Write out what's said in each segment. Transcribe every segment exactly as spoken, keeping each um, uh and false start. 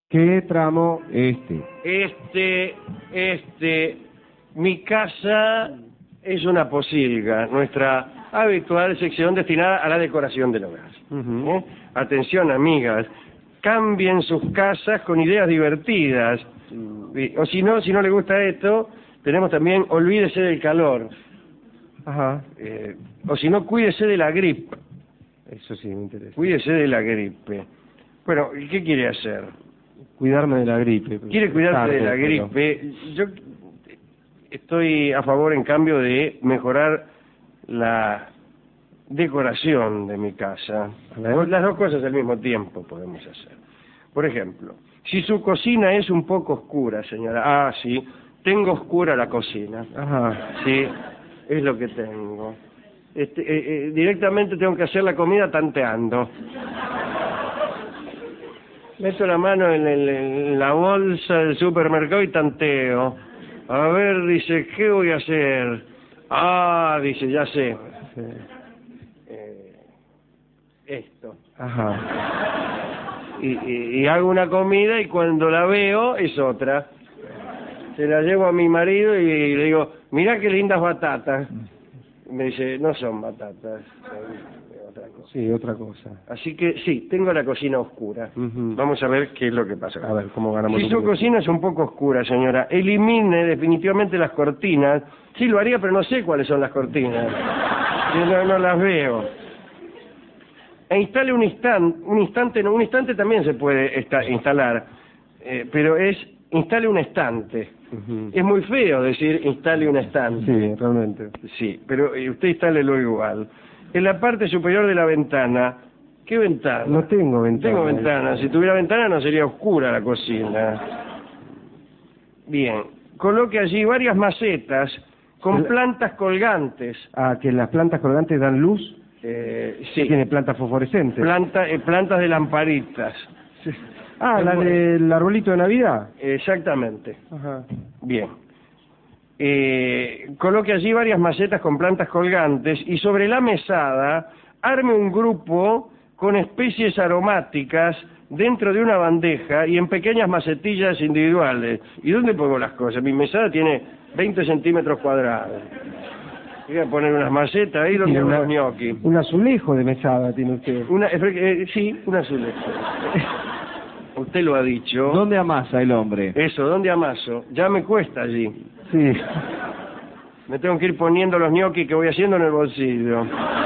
¿Qué tramo? Este. Este, este, mi casa es una posilga, nuestra habitual sección destinada a la decoración del hogar. Uh-huh. ¿Eh? Atención, amigas, cambien sus casas con ideas divertidas. O si no, si no le gusta esto, tenemos también olvídese del calor. Ajá. Eh, o si no, cuídese de la gripe. Eso sí me interesa. Cuídese de la gripe. Bueno, ¿y qué quiere hacer? Cuidarme de la gripe. ¿Quiere cuidarse Tarde, de la pero... gripe? Yo estoy a favor, en cambio, de mejorar la decoración de mi casa. Las dos cosas al mismo tiempo podemos hacer. Por ejemplo, si su cocina es un poco oscura, señora. Ah, sí, tengo oscura la cocina. Ajá. Sí, es lo que tengo. Este, eh, eh, directamente tengo que hacer la comida tanteando. Meto la mano en, el, en la bolsa del supermercado y tanteo. A ver, dice, ¿qué voy a hacer? Ah, dice, ya sé. Sí. Eh, esto. Ajá. Y, y, y hago una comida y cuando la veo es otra. Se la llevo a mi marido y le digo, mirá qué lindas batatas. Me dice, no son batatas, son otra cosa. Sí, otra cosa. Así que sí, tengo la cocina oscura. Uh-huh. Vamos a ver qué es lo que pasa. A ver, ¿cómo ganamos? Si su cocina es un poco oscura, señora, elimine definitivamente las cortinas. Sí, lo haría, pero no sé cuáles son las cortinas. Yo no, no las veo. E instale un instante, un instante, no, un instante también se puede esta, instalar, eh, pero es, instale un estante. Uh-huh. Es muy feo decir instale un estante. Sí, realmente. Sí, pero usted instálelo igual. En la parte superior de la ventana, ¿qué ventana? No tengo ventana. Tengo ventana. Si tuviera ventana no sería oscura la cocina. Bien, coloque allí varias macetas con plantas colgantes. Ah, que las plantas colgantes dan luz. Eh, sí. Tiene plantas fosforescentes. Planta, eh, plantas de lamparitas. Sí. Ah, la del arbolito de Navidad. Exactamente. Ajá. Bien. Eh, coloque allí varias macetas con plantas colgantes y sobre la mesada arme un grupo con especies aromáticas dentro de una bandeja y en pequeñas macetillas individuales. ¿Y dónde pongo las cosas? Mi mesada tiene veinte centímetros cuadrados. Voy a poner unas macetas ahí donde una, los gnocchi. Un azulejo de mesada tiene usted. Una, eh, sí, un azulejo. Usted lo ha dicho. ¿Dónde amasa el hombre? Eso, ¿dónde amaso? Ya me cuesta allí. Sí. Me tengo que ir poniendo los gnocchi que voy haciendo en el bolsillo.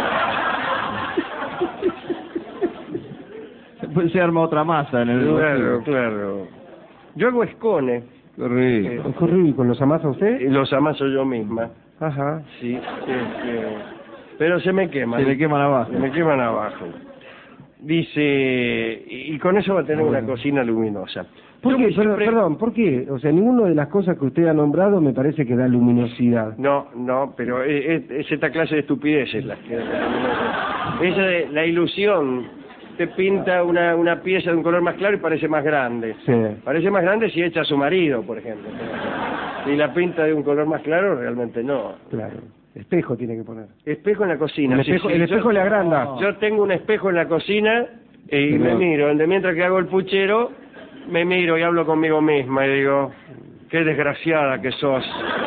Después se arma otra masa en el Claro, bolsillo. claro. Yo hago escones. Qué rico. Eh, ¿Qué rico? ¿Los amasa usted? y los amaso yo misma. Ajá. Sí. Este, pero se me queman. Se le queman abajo. Se me queman abajo. Dice, y con eso va a tener una cocina luminosa. ¿Por Yo qué? siempre- Perdón, perdón, ¿por qué? O sea, ninguna de las cosas que usted ha nombrado me parece que da luminosidad. No, no, pero es, es esta clase de estupideces las que... Esa de la ilusión. Te pinta una, una pieza de un color más claro y parece más grande. Sí. Parece más grande si echa a su marido, por ejemplo. Si la pinta de un color más claro, realmente no. Claro. Espejo tiene que poner. Espejo en la cocina. El sí, espejo, sí, el yo- espejo le agranda. Yo tengo un espejo en la cocina y Sí, me no. miro. De mientras que hago el puchero, me miro y hablo conmigo misma y digo, qué desgraciada que sos.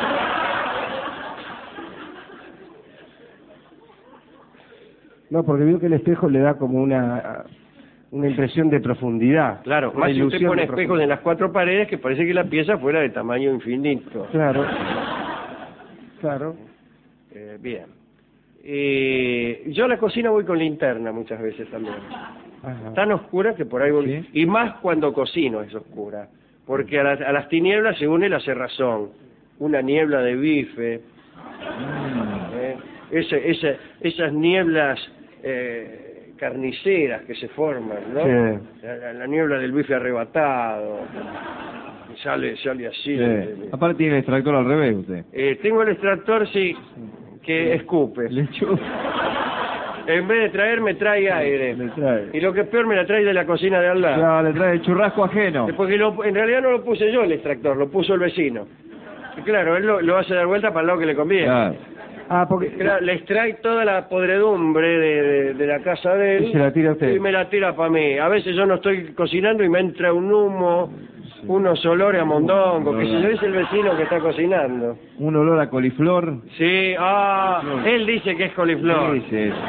No, porque veo que el espejo le da como una una impresión de profundidad. Claro, una más si usted ilusión pone de espejos profundidad. en las cuatro paredes que parece que la pieza fuera de tamaño infinito. Claro. Claro. Eh, bien. Eh, yo a la cocina voy con linterna muchas veces también. Ajá. Tan oscura que por ahí voy... ¿Sí? Y más cuando cocino es oscura. Porque a, las- a las tinieblas se une la cerrazón. Una niebla de bife. Eh, ese- ese- esas nieblas eh, carniceras que se forman, ¿no? Sí. La, la- la niebla del bife arrebatado. Sale, sale así. Sí. de- de- Aparte tiene el extractor al revés usted. Eh, tengo el extractor, sí, que escupe. Le chupa. En vez de traer, me trae aire. Le trae. Y lo que es peor, me la trae de la cocina de al lado. Ya, le trae el churrasco ajeno. Eh, Porque lo- en realidad no lo puse yo el extractor, lo puso el vecino. Y claro, él lo, lo hace dar vuelta para el lado que le conviene. Claro. Ah, porque... Claro, le extrae toda la podredumbre de, de, de la casa de él. Y se la tira a usted. Y me la tira para mí. A veces yo no estoy cocinando y me entra un humo, unos olores a mondongo, que si yo es el vecino que está cocinando. Un olor a coliflor. Sí, ah, él dice que es coliflor. ¿Qué dice eso?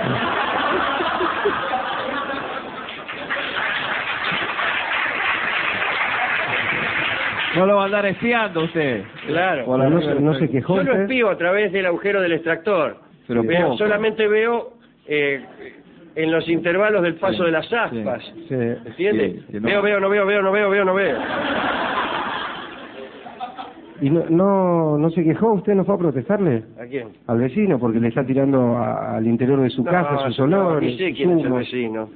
No lo va a andar espiando usted. Claro. Por la no, noche se, no se quejó Yo lo usted. espío a través del agujero del extractor. Pero Veo- poco. solamente veo eh, en los intervalos del paso Sí, de las aspas. Sí. ¿Entiende? Sí, que no- Veo, veo, no veo, veo, no veo, veo, no veo. ¿Y no, no, no se quejó usted? ¿No fue a protestarle? ¿A quién? Al vecino, porque le está tirando a- al interior de su casa No, sus no, olores, ni sé quién es el humos. vecino.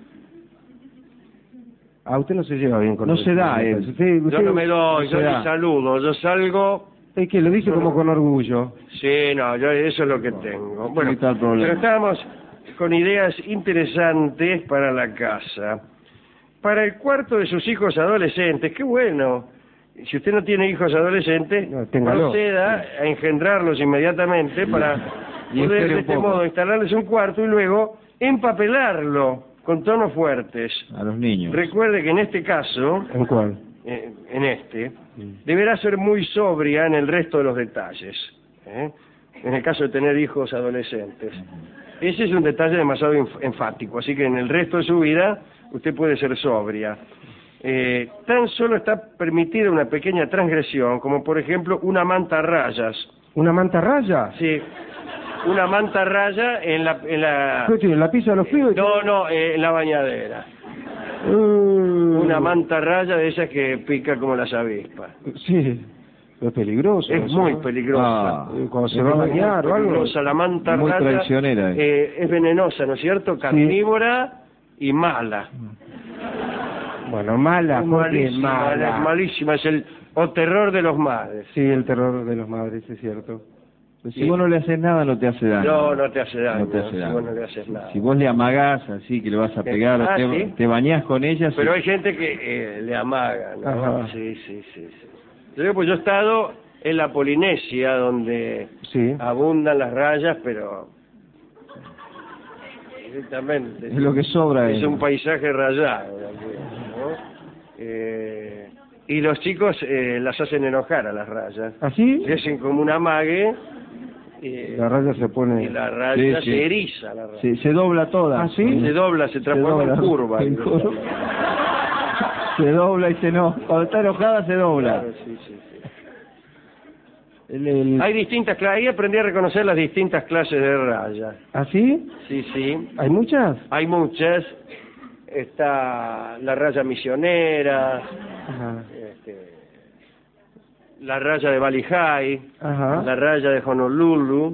Ah, usted no se lleva bien con No el se vecino, da, me él. parece. Usted, Yo usted- no me doy, no yo se ni da. saludo. Yo salgo... Es que lo dice como con orgullo. Sí, no, yo eso es lo que tengo. Bueno, Ahí está el problema. pero estábamos con ideas interesantes para la casa. Para el cuarto de sus hijos adolescentes, qué bueno. Si usted no tiene hijos adolescentes, No, téngalo. proceda a engendrarlos inmediatamente para Y poder espere de un este poco. modo instalarles un cuarto y luego empapelarlo con tonos fuertes. A los niños. Recuerde que en este caso, ¿En cuál? eh, en este, deberá ser muy sobria en el resto de los detalles, ¿eh? En el caso de tener hijos adolescentes. Ese es un detalle demasiado enf- enfático, así que en el resto de su vida usted puede ser sobria. Eh, tan solo está permitida una pequeña transgresión, como por ejemplo una manta a rayas. ¿Una manta raya? Sí, una manta a raya en la... En la ¿Qué tiene? ¿La pisa de los pibes? no, no, eh, en la bañadera. Mm. Una manta a raya de esas que pica como las avispas. Sí, es peligroso. Es eso, muy ¿no? peligrosa. Ah. Eh, Cuando se va a bañar o algo. Peligrosa, la manta Muy raya, traicionera. eh, es venenosa, ¿no es cierto? Carnívora y mala. Bueno, mala, Es porque malísima, mala. es malísima, es el o terror de los madres. Sí, el terror de los madres, es cierto. Pues si vos no le haces nada, no te hace daño. No, no te hace daño, No te hace si daño. vos no le haces nada. Si vos le amagás así, que le vas a pegar, Ah, te, ¿sí? te bañás con ella... Pero sí. hay gente que eh, le amaga, ¿no? Ajá. Sí, sí, sí, sí. Yo, digo, pues yo he estado en la Polinesia, donde Sí. abundan las rayas, pero directamente. Es lo que sobra. Es eh. un paisaje rayado, ¿no? Eh, y los chicos eh, las hacen enojar a las rayas. ¿Así? Le hacen como un amague eh, La raya se pone... y la raya Sí, sí. se eriza. La raya. Se, se dobla toda. ¿Ah, sí? Se dobla, se transforma dobla. en curva. En curva. Se dobla y se enoja. Cuando está enojada se dobla. Claro, sí, sí, sí. El- el- Hay distintas clases, ahí aprendí a reconocer las distintas clases de raya. ¿Así? Sí, sí. ¿Hay muchas? Hay muchas. Está la raya misionera, Ajá. este, la raya de Bali High, Ajá. la raya de Honolulu,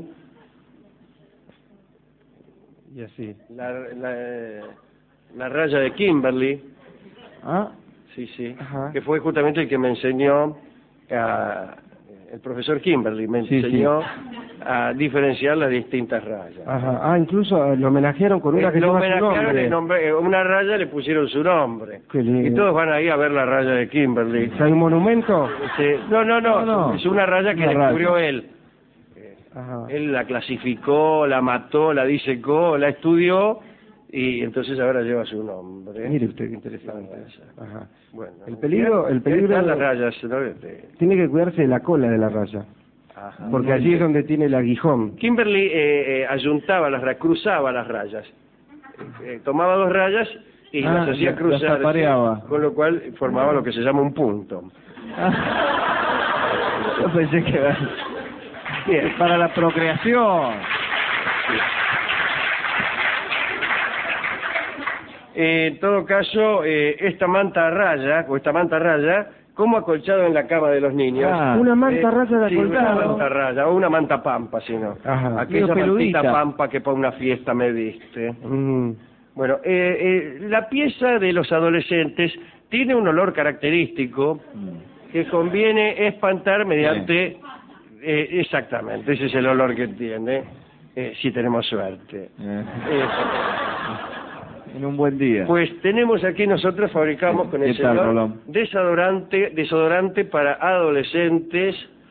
Y así. la, la, la raya de Kimberly, Ah, sí, sí, Ajá. que fue justamente el que me enseñó a, el profesor Kimberly me Sí, enseñó a diferenciar las distintas rayas. ajá. Ah, incluso eh, lo homenajearon con una Eh, que lo lleva su homenajearon, nombre. el nombre- eh, una raya le pusieron su nombre. Qué lindo. Y todos van ahí a ver la raya de Kimberly. ¿Hay un monumento? Sí. No, no, no, No, no. es una raya que Una descubrió raya. él. Ajá. Él la clasificó, la mató, la disecó, la estudió y entonces ahora lleva su nombre. Mire usted qué interesante. Una raya. Ajá. Bueno, El peligro- el peligro- están las rayas, ¿no? Este, Tiene que cuidarse de la cola de la raya, ajá. porque allí es donde tiene el aguijón. Kimberly eh, eh, ayuntaba las rayas, cruzaba las rayas. Eh, tomaba dos rayas y Ah, las hacía las cruzar, apareaba. con lo cual formaba lo que se llama un punto. Yo pensé que era Bien. para la procreación. Eh, en todo caso, eh, esta manta a raya, o esta manta a raya, como acolchado en la cama de los niños. Ah, Una manta Eh, raya de sí, una acolchado. manta raya, o una manta pampa, si no. Ajá. Aquella Medio mantita peludita. pampa que para una fiesta me diste. Mm. Bueno, eh, eh, la pieza de los adolescentes tiene un olor característico que conviene espantar mediante... eh, exactamente, ese es el olor que tiene, eh, si tenemos suerte. Eh, Eh, en un buen día. Pues tenemos aquí, nosotros fabricamos con el ¿Qué tal, señor Rolón? desodorante, desodorante para adolescentes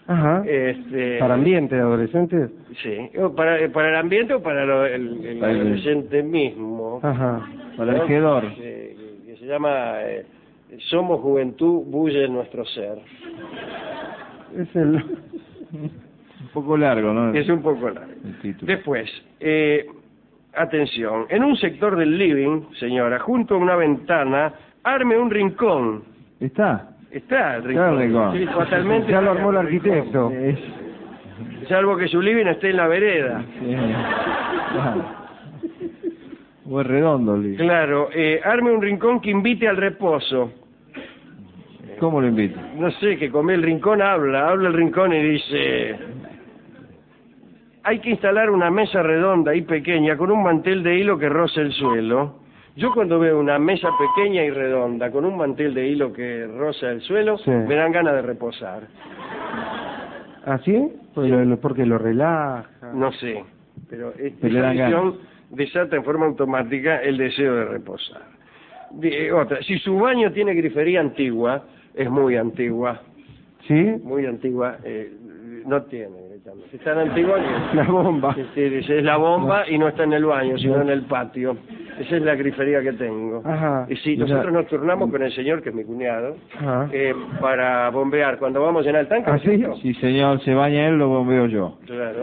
Ajá. Este, ¿Para ambiente de adolescentes? Sí, o para, para el ambiente o para lo- el, el Para el- adolescente mismo. Ajá. Para el ¿no? vejedor. Que, que se llama eh, Somos Juventud, bulle nuestro ser. Es el... Un poco largo, ¿no? Es un poco largo. El título. Después, eh, atención, en un sector del living, señora, junto a una ventana, arme un rincón. ¿Está? Está el Está rincón. el rincón. Sí, totalmente. Ya lo armó el arquitecto. Es... Salvo que su living esté en la vereda. Sí. Claro. O es redondo, Lee. Claro, eh, arme un rincón que invite al reposo. ¿Cómo lo invito? No sé, que come el rincón habla, habla el rincón y dice... Hay que instalar una mesa redonda y pequeña con un mantel de hilo que roce el suelo. Yo cuando veo una mesa pequeña y redonda con un mantel de hilo que roza el suelo, Sí. me dan ganas de reposar. ¿Ah, sí? Porque lo, porque lo relaja. No sé, pero Te esta le dan visión desata en forma automática el deseo de reposar. De- otra, si su baño tiene grifería antigua, es muy antigua, ¿Sí? muy antigua, eh, no tiene, directamente. Es tan antigua que La bomba. este, es la bomba y no está en el baño, sino en el patio. Esa es la grifería que tengo. Ajá. Y sí, nosotros nos turnamos con el señor, que es mi cuñado, Ajá. eh, para bombear. Cuando vamos en el tanque, ¿Ah, ¿no es sí? cierto? Si señor se baña él, lo bombeo yo. Claro.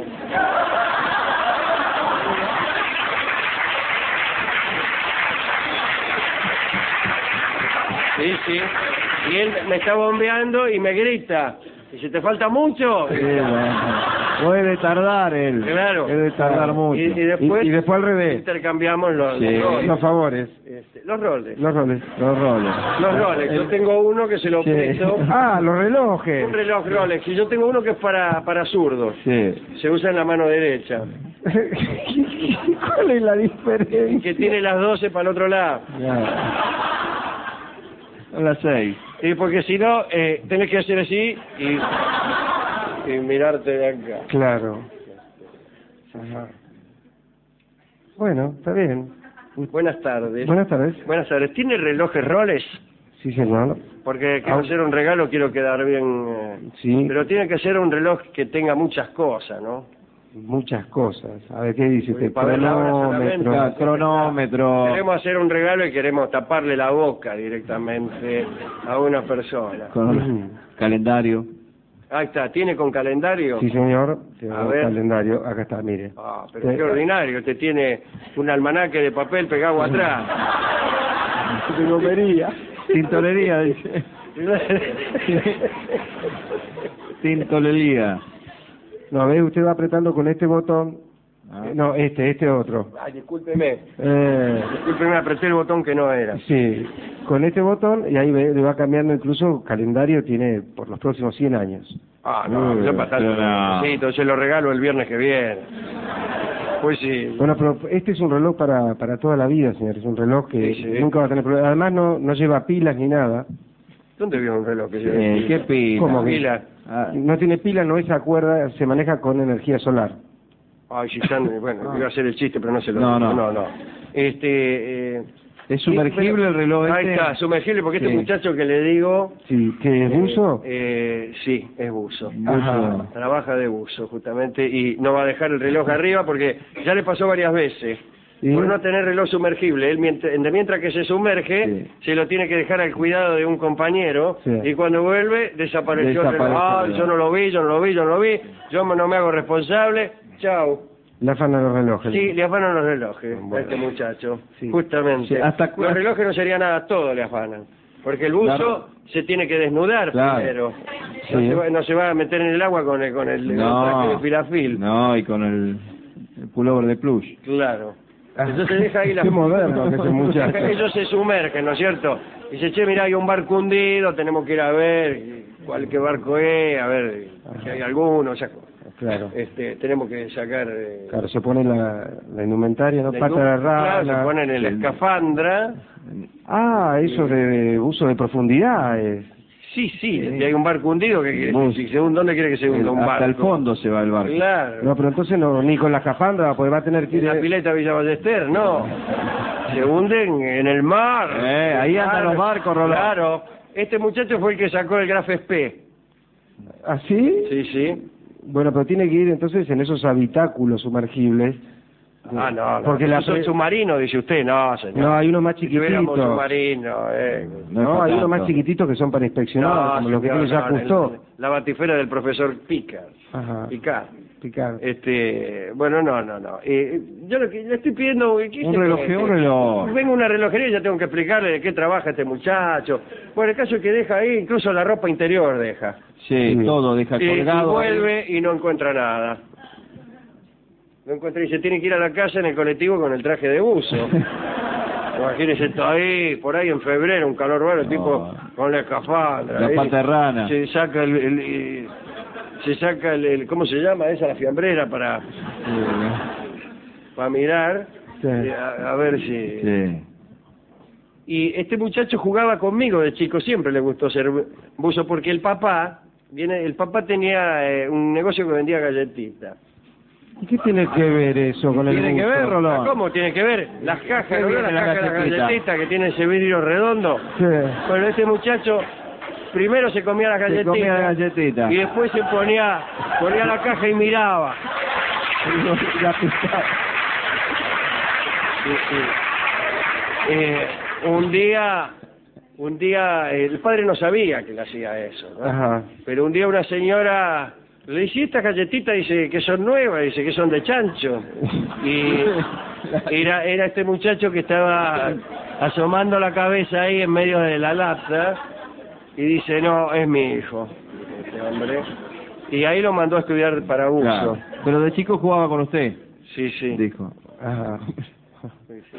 Sí, sí. Y él me está bombeando y me grita. Dice, ¿te falta mucho? Sí, bueno. Puede tardar él. Claro. Debe tardar mucho. Y, y después, Y- y después al revés. intercambiamos los, Sí. los roles. Los favores. Este, los roles. Los roles. Los roles. Los roles. Yo tengo uno que se lo Sí. presto. Ah, los relojes. Un reloj Rolex. Y yo tengo uno que es para, para zurdos. Sí. Se usa en la mano derecha. ¿Cuál es la diferencia? Que tiene las doce para el otro lado. Ya. Son las seis. Y porque si no, eh, tenés que hacer así y, y mirarte de acá. Claro. Ajá. Bueno, está bien. Buenas tardes. Buenas tardes. Buenas tardes. ¿Tiene relojes Rolex? Sí, señor. Porque quiero Ah. hacer un regalo, quiero quedar bien. eh, Sí. Pero tiene que ser un reloj que tenga muchas cosas, ¿no? Muchas cosas. A ver, ¿qué dice usted? Para ver la hora solamente. Cronómetro. Ah, cronómetro. Queremos hacer un regalo y queremos taparle la boca directamente a una persona. Con calendario. Ahí está, ¿tiene con calendario? Sí, señor. Tengo A un ver. calendario. Acá está, mire. Ah, pero Sí. qué ordinario, usted tiene un almanaque de papel pegado atrás. De gomería. Tintorería, dice. Tintorería. No, ve, usted va apretando con este botón. Ah. Eh, No, este, este otro. Ay, discúlpeme. Eh, Discúlpeme, apreté el botón que no era. sí, con este botón, y ahí ve, le va cambiando incluso calendario, tiene por los próximos cien años. Ah, no, Eh, yo para tanto. no. Sí, entonces lo regalo el viernes que viene. Pues sí. Bueno, pero este es un reloj para, para toda la vida, señor. Es un reloj que Sí, sí. nunca va a tener problemas. Además, no, no lleva pilas ni nada. ¿Dónde vio un reloj que Eh, lleve ¿Qué pila? ¿Cómo que? pila? Ah, No tiene pila, no es a cuerda, se maneja con energía solar. Ay, si están, bueno, iba a hacer el chiste, pero no se lo No, digo. no. no, no. Este, eh, ¿Es sumergible el reloj Ahí este? está, sumergible, porque Sí. este muchacho que le digo... Sí, ¿que es eh, buzo? eh, sí, es buzo. Buzo. Trabaja de buzo, justamente, y no va a dejar el reloj arriba porque ya le pasó varias veces. ¿Sí? Por no tener reloj sumergible, él mientras, mientras que se sumerge, Sí. se lo tiene que dejar al cuidado de un compañero, Sí. y cuando vuelve, desapareció el reloj. Desaparece Ah, el reloj. yo no lo vi, yo no lo vi, yo no lo vi, yo no me hago responsable, chao. Le afanan los relojes. Sí, le afanan los relojes Bueno. a este muchacho, Sí. justamente. Sí, hasta cu- Los relojes no sería nada, todo le afanan. Porque el buzo Claro. se tiene que desnudar Claro. primero. No, Sí. se va, no se va a meter en el agua con el, con el, con el traje de filafil. No, y con el, el pullover de plush. Claro. Ah, Entonces deja ahí la... qué moderno que es el muchacho. Ellos se sumergen, ¿no es cierto? Y dice, che, mira, hay un barco hundido, tenemos que ir a ver cuál qué barco es, a ver si hay alguno, o sea, Claro. este, tenemos que sacar... eh, Claro, se pone la, la indumentaria, ¿no? la Pata de indum- rana. claro, se ponen en la escafandra. Ah, eso de uso de profundidad. Es. Sí, sí, si hay un barco hundido, ¿qué quiere Bus. decir? Según ¿dónde quiere que se hunda un barco? Hasta el fondo se va el barco. Claro. No, pero entonces no, ni con la escafandra, porque va a tener que En ir... la pileta Villa Ballester, no. Se hunden en el mar. Eh, ahí andan los barcos, Rolando. Claro. Este muchacho fue el que sacó el Graf Spee. ¿Ah, sí? Sí, sí. Bueno, pero tiene que ir entonces en esos habitáculos sumergibles. Ah, no, no. Porque la Esos son pre- submarinos, dice usted. No, señor. No, hay unos más Si tuviéramos chiquititos. submarinos, eh. No es No, para hay unos tanto. más chiquititos que son para inspeccionar, como los que señor, tiene ya no, Cousteau. el- La batifera del profesor Picard. Ajá. Picard. Picar. Este, bueno, no, no, no. Eh, yo lo que le estoy pidiendo... ¿qué Un se reloj, cree? un reloj. Vengo a una relojería y ya tengo que explicarle de qué trabaja este muchacho. Bueno, el caso es que deja ahí, incluso la ropa interior deja. Sí, Sí. todo deja Y, y colgado. vuelve y no encuentra nada. No encuentra y se tiene que ir a la casa en el colectivo con el traje de buzo. Imagínese, está ahí, por ahí en febrero, un calor bueno, el tipo con la escafandra. La ahí. pata de rana. Se saca el... el- el- se saca el, el- ¿cómo se llama esa? La fiambrera para, para mirar, Sí. eh, a, a ver si... Sí. Y este muchacho jugaba conmigo de chico, siempre le gustó ser buzo, porque el papá, viene, el papá tenía eh, un negocio que vendía galletitas. ¿Y qué tiene que ver eso con el Tiene que buzo? ver, Rolón. ¿Cómo tiene que ver? Las cajas, ¿Qué ¿no? viene Las la cajas de las galletita? galletitas que tiene ese vidrio redondo. Sí. Bueno, este muchacho primero se comía las Se galletitas, comía la galletita. y después se ponía, ponía la caja y miraba. La picaba. Sí, sí. Eh, un día, un día, eh, el padre no sabía que le hacía eso, ¿no? Ajá. Pero un día una señora le dice, estas galletitas, dice que son nuevas, dice que son de chancho. Y era, era este muchacho que estaba asomando la cabeza ahí en medio de la lata y dice, no, es mi hijo, este hombre. Y ahí lo mandó a estudiar para buzo. Claro. Pero de chico jugaba con usted, Sí, sí. dijo. Ajá. Sí, sí.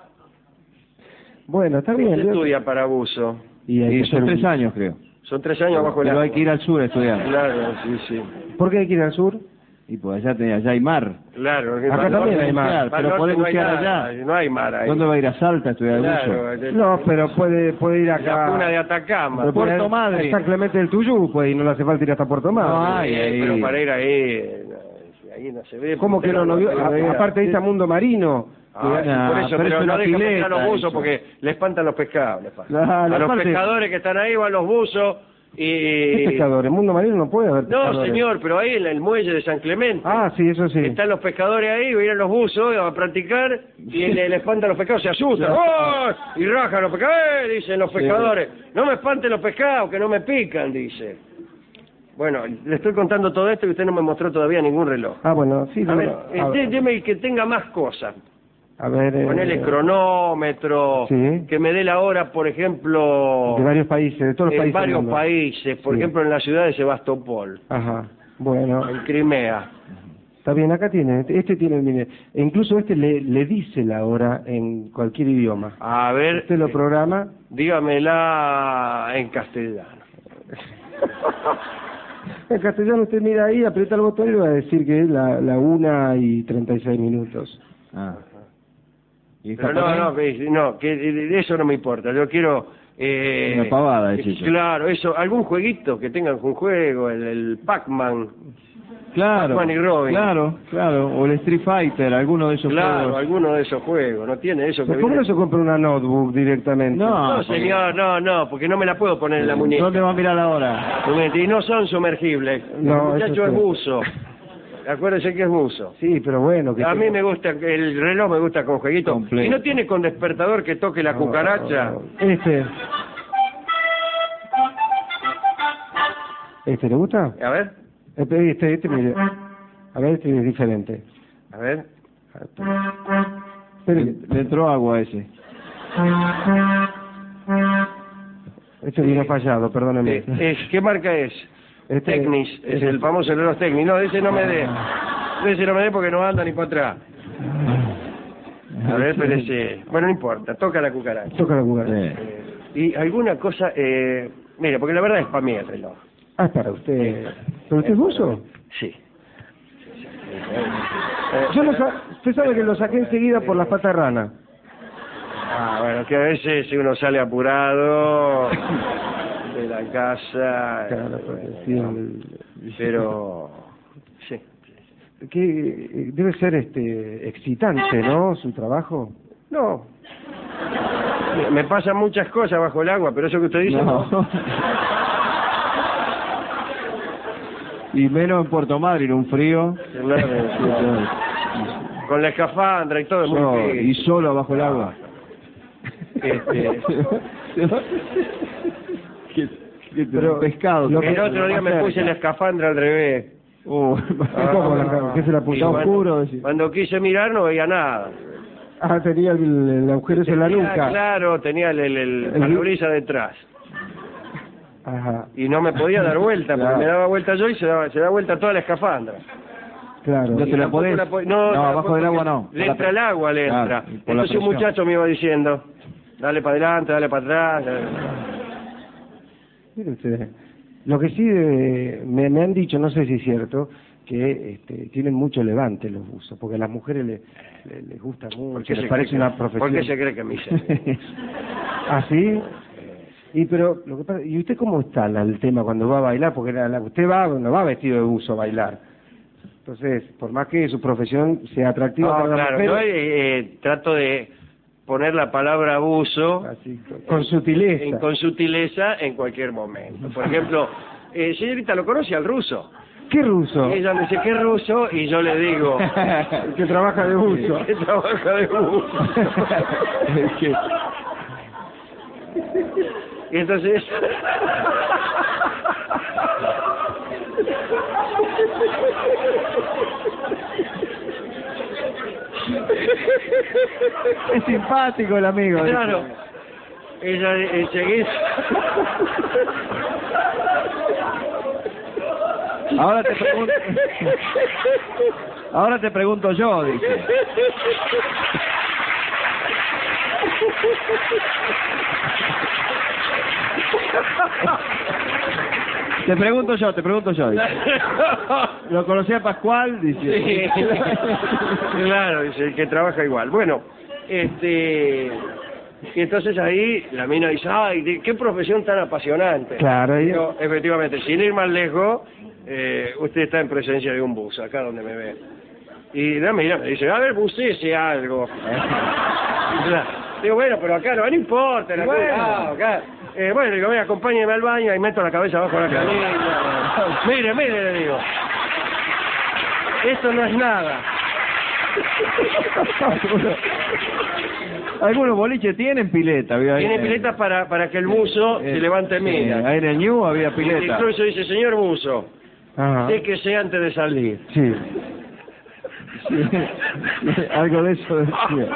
Bueno, está ¿Qué bien. se yo- estudia para buzo? Y hay Y que son ser- tres años, creo. Son tres años bajo el Pero agua. hay que ir al sur a estudiar. Claro, sí, sí. ¿Por qué hay que ir al sur? Y pues allá, te- allá hay mar. Claro. que Acá para el también norte- hay mar, para el pero norte podés no hay bucear nada, allá. No hay mar ahí. ¿Dónde va a ir a Salta a estudiar Claro, buzo? el- No, pero puede, puede ir la acá. cuna de Atacama. Pero puede Puerto ir Madryn. a San Clemente del Tuyú, pues, y no le hace falta ir hasta Puerto Madryn. No hay. Eh, ahí. Pero para ir ahí, eh, no, ahí no se ve. ¿Cómo que no? no vio? A- aparte dice Mundo Marino. Ah, sí, Ah, por eso, pero pero, es no una dejan pileta, pasar a los buzos eso. porque le espantan los pescados. le espantan. Claro, a los aparte- pescadores que están ahí van los buzos ¿Qué y... pescadores? Mundo Marino no puede haber No, pescadores. señor, pero ahí en el muelle de San Clemente. Ah, sí, eso sí. Están los pescadores ahí, vienen los buzos a practicar y le, le espantan los pescados, se asustan. ¡Oh! Y rajan los pescados, ¡eh! Dicen los pescadores. No me espanten los pescados, que no me pican, dice. Bueno, le estoy contando todo esto y usted no me mostró todavía ningún reloj. Ah, bueno, sí. A ver, bueno, eh, a ver, deme que tenga más cosas. a ver, eh, Ponele cronómetro, Sí. que me dé la hora, por ejemplo, de varios países, de todos los en países. del varios mundo. países, por Sí. ejemplo en la ciudad de Sebastopol, Ajá, bueno, en Crimea. está bien, acá tiene, este tiene, mire, e incluso este le, le dice la hora en cualquier idioma. A ver, Usted lo programa. dígamela en castellano. En castellano usted mira ahí, aprieta el botón y le va a decir que es la, la una y treinta y seis minutos. Ah. ¿Y Pero está no, por no, ahí? que, no, que de eso no me importa. Yo quiero... Eh, Una pavada, decís. Claro, eso, algún jueguito que tengan un juego, el, el Pac-Man. Claro, Pac-Man y Robin. claro, claro. O el Street Fighter, alguno de esos Claro, juegos. alguno de esos juegos. ¿No tiene eso que ¿Por qué viene? no se compra una notebook directamente? No. No, señor, no, no, porque no me la puedo poner en la muñeca. ¿Dónde va a mirar ahora? Y no son sumergibles. No, el muchacho eso es sí. buzo. Acuérdese que es buzo. Sí, pero bueno. Que A te- mí me gusta, el reloj me gusta con jueguito. Completo. ¿Y no tiene con despertador que toque la cucaracha? Este. ¿Este le gusta? A ver, Este, este, este, mire. A ver, este es diferente. a ver. Espere, Le, le entró agua a ese. este vino fallado, perdóneme. Eh, es, ¿Qué marca es? Este- Technis, es este- el famoso reloj Technis. No, ese no me dé. Ese no me dé porque no anda ni para atrás. A ver, espérese. Bueno, no importa, toca la cucaracha. Toca la cucaracha. Sí. Eh, y alguna cosa, eh, mire, porque la verdad es para mí el reloj. Ah, es para usted. ¿Pero usted es buzo? Sí. Yo lo sa- usted sabe que lo saqué enseguida por las patas rana. Ah, bueno, que a veces uno sale apurado de la casa. Claro, eh, porque bueno, sí, no. el- Pero, sí. que eh, debe ser este excitante, ¿no? Su trabajo. No. Me- Me pasan muchas cosas bajo el agua, pero eso que usted dice no. No. Y menos en Puerto Madryn, un frío. Claro, claro. Con la escafandra y todo. Es muy No, difícil. y solo bajo el agua. Este, ¿Qué, qué Pero, pescado? lo que- el otro día me puse la escafandra al revés. Uh, ¿Cómo la- qué se la puso? Y ¿Está cuando- oscuro? Decís. Cuando quise mirar no veía nada. Ah, tenía el, el agujero en la Tenía, nuca. claro, tenía el, el, el El- parabrisas detrás. Ajá, Y no me podía dar vuelta, porque Claro. me daba vuelta yo y se daba, se da vuelta toda la escafandra. claro. No Y te la tampoco podés- po- no, la abajo puedo del agua porque no. Le entra el agua, le Claro, entra. y por la Entonces un presión. muchacho me iba diciendo, dale para adelante, dale para atrás. Mire usted, lo que sí de- me, me han dicho, no sé si es cierto, que este, tienen mucho levante los buzos, porque a las mujeres le- le- les gusta ¿Por mucho, qué les se parece cree que- una profesión. ¿Por qué se cree que me hice? ¿Ah, sí? Y pero, lo que pasa, ¿y usted cómo está la- el tema cuando va a bailar? Porque la, la- usted va, no va vestido de buzo a bailar. Entonces, por más que su profesión sea atractiva No, para las claro, mujeres, yo eh, eh, trato de poner la palabra abuso así, con- con sutileza. en- con sutileza en cualquier momento. Por ejemplo, eh, señorita, ¿lo conoce al ruso? ¿Qué ruso? Ella me dice, ¿qué ruso? Y yo le digo, El que trabaja de buzo. que trabaja de buzo. Es que- Y entonces... es simpático el amigo. Claro. Ella enseguida... Ahora te pregunto. Ahora te pregunto yo, dice. Te pregunto yo, te pregunto yo. Dice. ¿Lo conocía Pascual? Dice. Sí. Claro, dice, el que trabaja igual. Bueno, este... Y entonces ahí la mina dice, ay, ¿de qué profesión tan apasionante? Claro, y- Digo, efectivamente, sin ir más lejos, eh, usted está en presencia de un bus, acá donde me ve. Y la mina me dice, a ver, bucece algo. Claro. Digo, bueno, pero acá no, no importa, la Bueno. ah, acá. Eh, bueno, digo, ven, acompáñeme al baño y meto la cabeza abajo de la camilla. Mire, mire, le digo. Esto no es nada. Algunos boliches tienen pileta. ¿vio? Tiene Ahí, piletas para, para que el buzo eh, se levante sí, mira. ahí en el Ñu había pileta. Incluso dice, señor buzo, Ajá. séquese antes de salir. Sí. Sí. Algo de eso decía.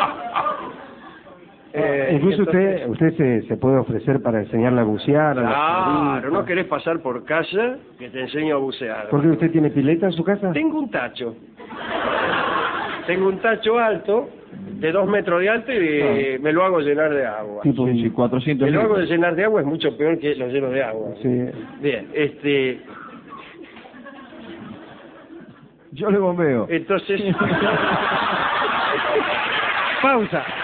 Eh, Incluso entonces- usted usted se, se puede ofrecer para enseñarle a bucear. A la Claro, señorita. no querés pasar por casa que te enseño a bucear. ¿Por qué usted tiene pileta en su casa? Tengo un tacho. Tengo un tacho alto, de dos metros de alto, y me lo hago llenar de agua. Tipo, Sí, sí, cuatrocientos Me lo hago de litros. llenar de agua es mucho peor que lo lleno de agua. sí. Bien, este... Yo le bombeo. Entonces... Pausa.